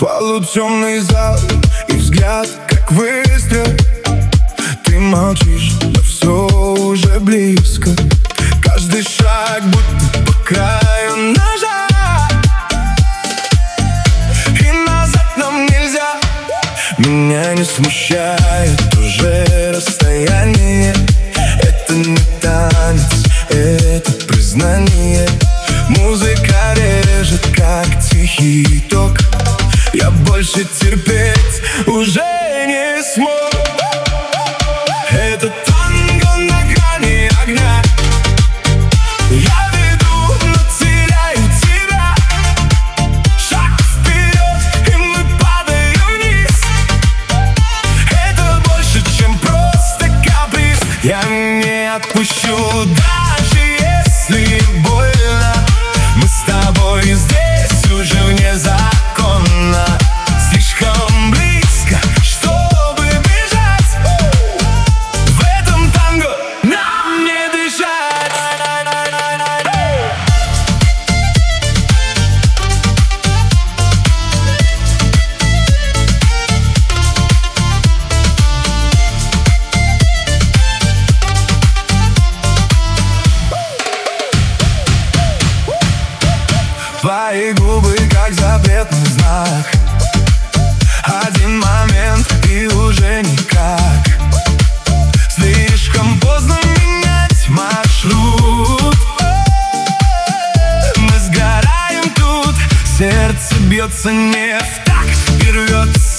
Полутемный зал и взгляд, как выстрел. Ты молчишь, но все уже близко. Каждый шаг будто по краю ножа, и назад нам нельзя. Меня не смущает уже расстояние. Это не танец, это признание. Музыка режет, как тихий ток. Я больше терпеть уже не смог. Это танго на грани огня. Я веду, но теряю тебя. Шаг вперед, и мы падаем вниз. Это больше, чем просто каприз. Я не отпущу, даже если больно. Мы с тобой здесь уже вне закона. Слишком близко, чтобы бежать. В этом танго нам не дышать. Твои губы как запретный знак. Один момент и уже никак. Слишком поздно менять маршрут. Мы сгораем тут. Сердце бьется не в такт и рвется